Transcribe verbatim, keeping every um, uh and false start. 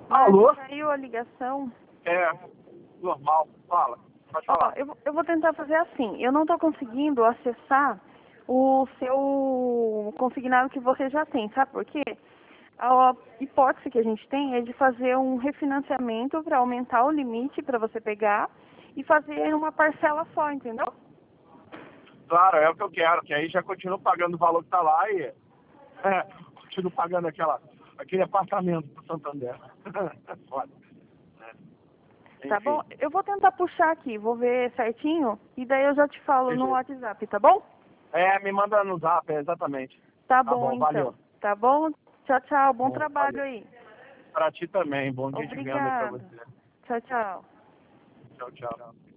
Mas Alô? caiu a ligação. É, normal. Fala. Pode Ó, falar. eu, vou- eu vou tentar fazer assim. Eu não estou conseguindo acessar o seu consignado que você já tem, sabe por quê? A hipótese que a gente tem é de fazer um refinanciamento para aumentar o limite para você pegar e fazer uma parcela só, entendeu? Claro, é o que eu quero, que aí já continuo pagando o valor que tá lá e é, continuo pagando aquela, aquele apartamento pro Santander. Foda. É. Tá Enfim. bom? Eu vou tentar puxar aqui, vou ver certinho e daí eu já te falo no Beleza. WhatsApp, tá bom? É, me manda no zap, é, exatamente. Tá Tá bom, bom, então. valeu. Tá bom? Tchau, tchau. Bom Bom, trabalho valeu. aí. Pra ti também, bom dia de venda aí pra Obrigada. você. Tchau, tchau. Tchau, tchau.